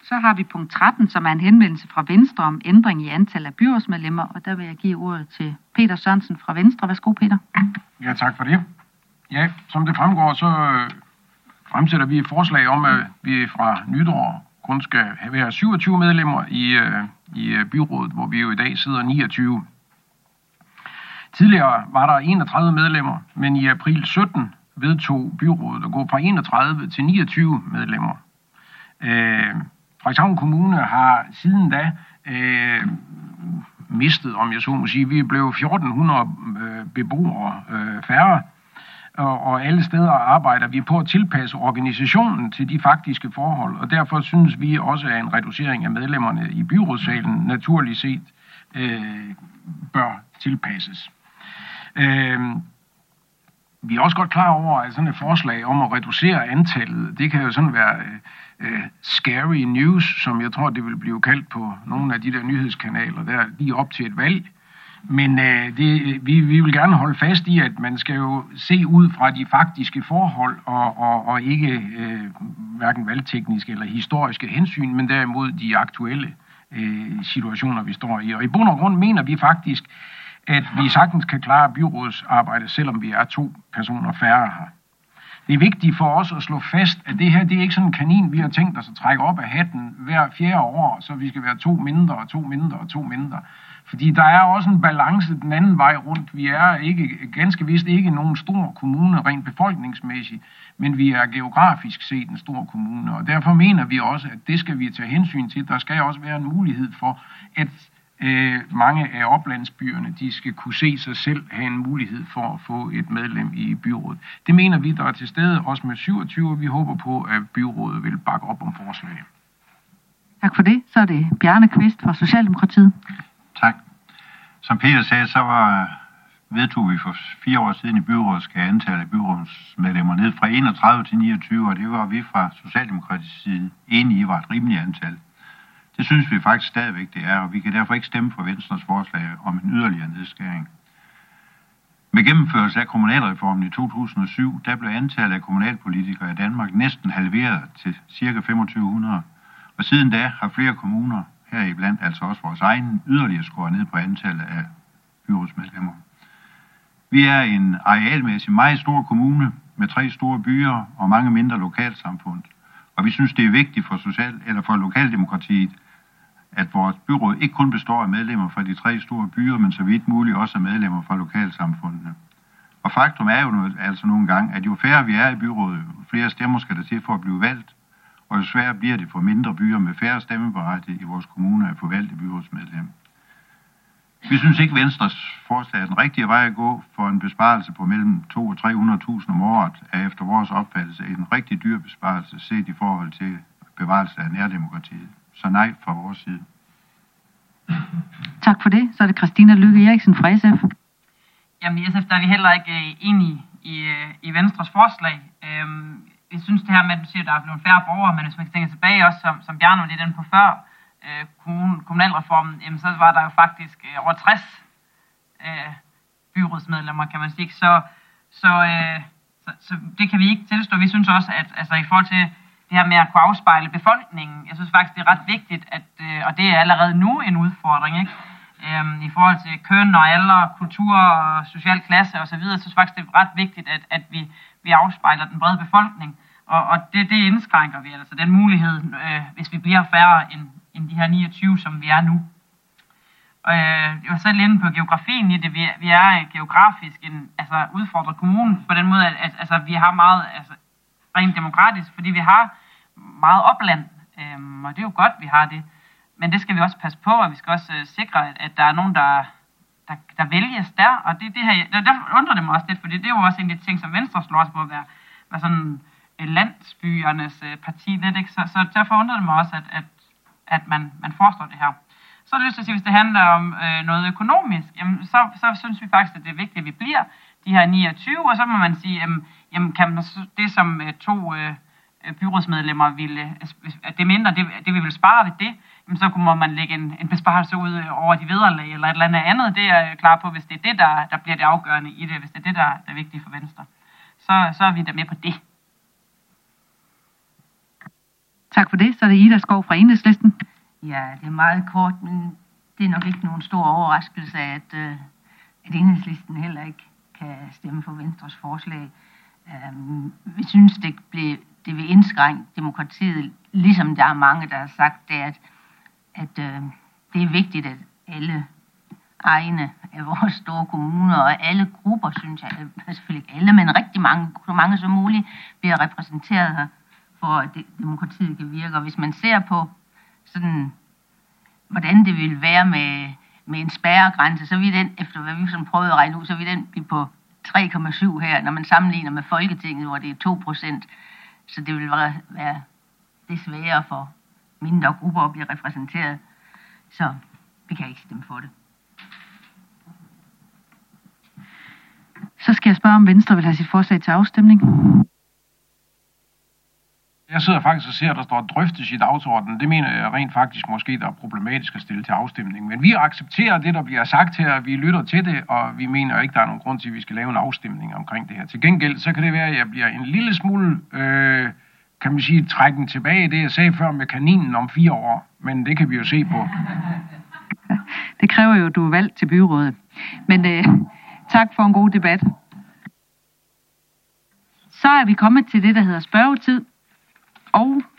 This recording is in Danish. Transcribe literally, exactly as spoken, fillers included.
Så har vi punkt tretten, som er en henvendelse fra Venstre om ændring i antal af byrådsmedlemmer, og der vil jeg give ordet til Peter Sørensen fra Venstre. Værsgo, Peter. Ja, tak for det. Ja, som det fremgår, så fremsætter vi et forslag om, at vi fra nytår kun skal have syvogtyve medlemmer i, i byrådet, hvor vi jo i dag sidder niogtyve. Tidligere var der enogtredive medlemmer, men i april sytten vedtog byrådet at gå fra enogtredive til niogtyve medlemmer. Øh, Frederikshavn Kommune har siden da øh, mistet, om jeg så må sige, vi blev fjorten hundrede øh, beboere øh, færre, og, og alle steder arbejder vi på at tilpasse organisationen til de faktiske forhold, og derfor synes vi også, at en reducering af medlemmerne i byrådssalen naturligt set øh, bør tilpasses. Øh, Vi er også godt klar over, at sådan et forslag om at reducere antallet, det kan jo sådan være uh, scary news, som jeg tror, det vil blive kaldt på nogle af de der nyhedskanaler, der lige op til et valg. Men uh, det, vi, vi vil gerne holde fast i, at man skal jo se ud fra de faktiske forhold, og, og, og ikke uh, hverken valgtekniske eller historiske hensyn, men derimod de aktuelle uh, situationer, vi står i. Og i bund og grund mener vi faktisk, at vi sagtens kan klare byrådsarbejdet, selvom vi er to personer færre her. Det er vigtigt for os at slå fast, at det her, det er ikke sådan en kanin, vi har tænkt os at trække op af hatten hver fjerde år, så vi skal være to mindre og to mindre og to mindre. Fordi der er også en balance den anden vej rundt. Vi er ikke, ganske vist ikke nogen stor kommune rent befolkningsmæssigt, men vi er geografisk set en stor kommune, og derfor mener vi også, at det skal vi tage hensyn til. Der skal også være en mulighed for, at Øh, mange af oplandsbyerne, de skal kunne se sig selv have en mulighed for at få et medlem i byrådet. Det mener vi, der er til stede også med syvogtyve, og vi håber på, at byrådet vil bakke op om forslaget. Tak for det. Så er det Bjarne Kvist fra Socialdemokratiet. Tak. Som Peter sagde, så var, vedtog vi for fire år siden i byrådet, skal antallet af byrådsmedlemmer ned fra enogtredive til niogtyve, og det var vi fra Socialdemokratisk side enige i var et rimeligt antal. Det synes vi faktisk stadigvæk, det er, og vi kan derfor ikke stemme for Venstres forslag om en yderligere nedskæring. Med gennemførelse af kommunalreformen i to tusind og syv, der blev antallet af kommunalpolitikere i Danmark næsten halveret til ca. femogtyve hundrede. Og siden da har flere kommuner, heriblandt altså også vores egen, yderligere skåret ned på antallet af byrådsmedlemmer. Vi er en arealmæssigt meget stor kommune med tre store byer og mange mindre lokalsamfund. Og vi synes, det er vigtigt for, social, eller for lokaldemokratiet, at vores byråd ikke kun består af medlemmer fra de tre store byer, men så vidt muligt også af medlemmer fra lokalsamfundene. Og faktum er jo noget, altså nogle gange, at jo færre vi er i byrådet, jo flere stemmer skal der til for at blive valgt, og jo sværere bliver det for mindre byer med færre stemmeberettigede i vores kommune at få valgt i byrådsmedlem. Vi synes ikke, Venstres forslag er den rigtige vej at gå, for en besparelse på mellem to hundrede og tre hundrede tusind om året er efter vores opfattelse en rigtig dyr besparelse set i forhold til bevarelse af nærdemokratiet. Så nej fra vores side. Tak for det. Så er det Christina Lykke Eriksen fra S F. Jamen i S F der er vi heller ikke enige i, i Venstres forslag. Øhm, jeg synes det her med, at du siger, at der er nogle færre borgere, men hvis man tænker tilbage også, som, som Bjarne var lidt inde på før, øh, kommunal, kommunalreformen, jamen, så var der jo faktisk øh, over tres øh, byrådsmedlemmer, kan man sige. Så, så, øh, så, så det kan vi ikke tilstå. Vi synes også, at altså, i forhold til det her med at kunne afspejle befolkningen, jeg synes faktisk, det er ret vigtigt, at, øh, og det er allerede nu en udfordring, ikke? Øhm, i forhold til køn og alder, kultur og social klasse osv. Jeg synes faktisk, det er ret vigtigt, at, at vi, vi afspejler den brede befolkning. Og, og det, det indskrænker vi, altså den mulighed, øh, hvis vi bliver færre end, end de her niogtyve, som vi er nu. Og øh, jeg var selv inde på geografien i det. Vi, vi er geografisk en altså, udfordret kommune på den måde, at, at altså, vi har meget altså, rent demokratisk, fordi vi har meget opland. Øh, og det er jo godt, vi har det. Men det skal vi også passe på, og vi skal også uh, sikre, at, at der er nogen, der, der, der vælges der. Og det, det her, der undrer det mig også lidt, fordi det er jo også en af de ting, som Venstre slår os på at være, være sådan uh, landsbyernes uh, parti lidt, ikke? Så, så derfor undrer det mig også, at, at, at man, man forestår det her. Så er det lyst til at sige, hvis det handler om uh, noget økonomisk, jamen, så, så synes vi faktisk, at det er vigtigt, at vi bliver de her niogtyve, og så må man sige, jamen, jamen kan man, det som uh, to uh, byrådsmedlemmer ville, at det mindre, det, det vi vil spare ved det, så må man lægge en, en besparelse ud over de vederlag eller et eller andet andet. Det er jeg klar på, hvis det er det, der, der bliver det afgørende i det, hvis det er det, der, der er vigtigt for Venstre. Så, så er vi da med på det. Tak for det. Så er det Ida Skov fra Enhedslisten. Ja, det er meget kort, men det er nok ikke nogen stor overraskelse, at, øh, at Enhedslisten heller ikke kan stemme for Venstres forslag. Um, vi synes, det, blev, det vil indskrænke demokratiet, ligesom der er mange, der har sagt, det, at, at øh, det er vigtigt, at alle egne af vores store kommuner og alle grupper, synes jeg, selvfølgelig ikke alle, men rigtig mange, så mange som muligt, bliver repræsenteret her, for at det, demokratiet kan virke. Og hvis man ser på sådan, hvordan det vil være med, med en spærregrænse, så vil den, efter hvad vi sådan prøvede at regne ud, så vil den blive på tre komma syv her, når man sammenligner med Folketinget, hvor det er to procent. Så det vil være, være det sværere for mindre grupper at blive repræsenteret. Så vi kan ikke stemme for det. Så skal jeg spørge, om Venstre vil have sit forslag til afstemning. Jeg sidder faktisk og ser, at der står drøftes i dagsordenen. Det mener jeg rent faktisk måske, der er problematisk at stille til afstemning. Men vi accepterer det, der bliver sagt her. Vi lytter til det, og vi mener ikke, der er nogen grund til, at vi skal lave en afstemning omkring det her. Til gengæld, så kan det være, at jeg bliver en lille smule, øh, kan man sige, trækken tilbage i det, jeg sagde før med kaninen om fire år. Men det kan vi jo se på. Det kræver jo, at du er valgt til byrådet. Men øh, tak for en god debat. Så er vi kommet til det, der hedder spørgetid. Og